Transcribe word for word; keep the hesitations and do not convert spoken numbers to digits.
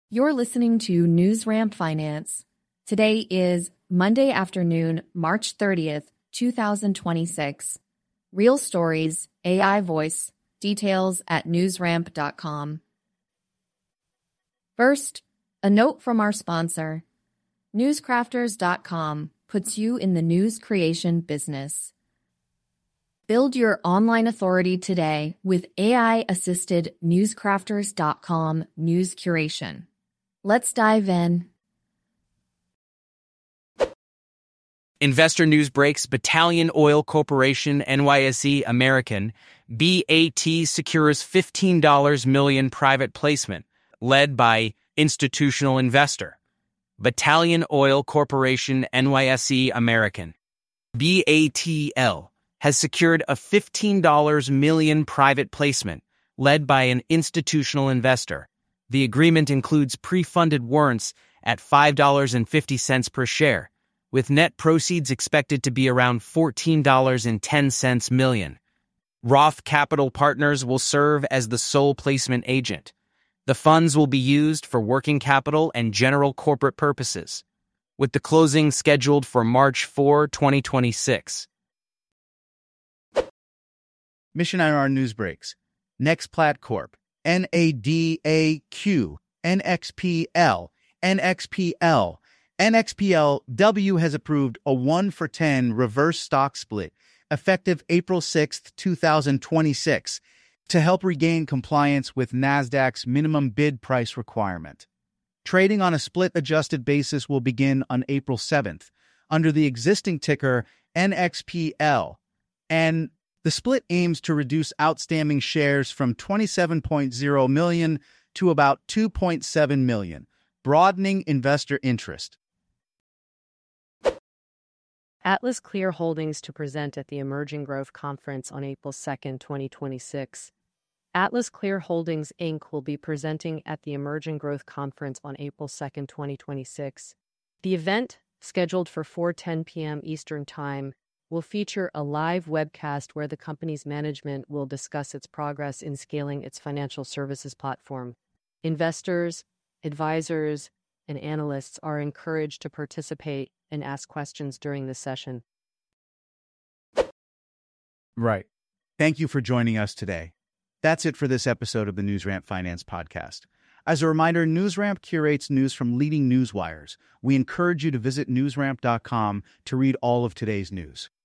You're listening to NewsRamp Finance. Today is Monday afternoon, March thirtieth, twenty twenty-six. Real stories, A I voice, details at newsramp dot com. First, a note from our sponsor. newscrafters dot com puts you in the news creation business. Build your online authority today with A I-assisted newscrafters dot com news curation. Let's dive in. Investor News Breaks: Battalion Oil Corporation N Y S E American B A T secures fifteen million dollars private placement led by institutional investor. Battalion Oil Corporation N Y S E American B A T L has secured a fifteen million dollars private placement led by an institutional investor. The agreement includes pre-funded warrants at five dollars and fifty cents per share, with net proceeds expected to be around fourteen dollars and ten cents million. Roth Capital Partners will serve as the sole placement agent. The funds will be used for working capital and general corporate purposes, with the closing scheduled for March fourth, twenty twenty-six. Mission I R News Breaks. Nextplat Corp, N A D A Q, N X P L, N X P L. N X P L W has approved a one for ten reverse stock split effective April sixth, twenty twenty-six to help regain compliance with Nasdaq's minimum bid price requirement. Trading on a split-adjusted basis will begin on April seventh under the existing ticker N X P L, and the split aims to reduce outstanding shares from twenty-seven point zero million to about two point seven million, broadening investor interest. Atlas Clear Holdings to present at the Emerging Growth Conference on April second, twenty twenty-six. Atlas Clear Holdings, Incorporated will be presenting at the Emerging Growth Conference on April second, twenty twenty-six. The event, scheduled for four ten p.m. Eastern Time, will feature a live webcast where the company's management will discuss its progress in scaling its financial services platform. Investors, advisors, and analysts are encouraged to participate and ask questions during this session. Right. Thank you for joining us today. That's it for this episode of the NewsRamp Finance Podcast. As a reminder, NewsRamp curates news from leading news wires. We encourage you to visit newsramp dot com to read all of today's news.